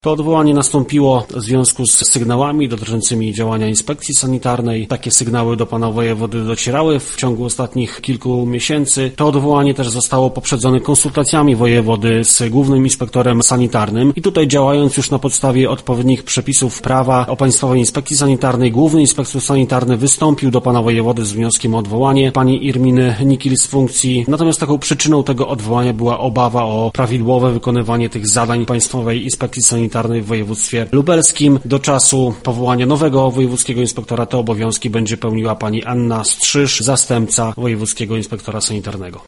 To odwołanie nastąpiło w związku z sygnałami dotyczącymi działania inspekcji sanitarnej. Takie sygnały do pana wojewody docierały w ciągu ostatnich kilku miesięcy. To odwołanie też zostało poprzedzone konsultacjami wojewody z głównym inspektorem sanitarnym i tutaj, działając już na podstawie odpowiednich przepisów prawa o Państwowej Inspekcji Sanitarnej, główny inspektor sanitarny wystąpił do pana wojewody z wnioskiem o odwołanie pani Irminy Nikil z funkcji. Natomiast taką przyczyną tego odwołania była obawa o prawidłowe wykonywanie tych zadań Państwowej Inspekcji Sanitarnej w województwie lubelskim. Do czasu powołania nowego wojewódzkiego inspektora te obowiązki będzie pełniła pani Anna Strzyż, zastępca wojewódzkiego inspektora sanitarnego.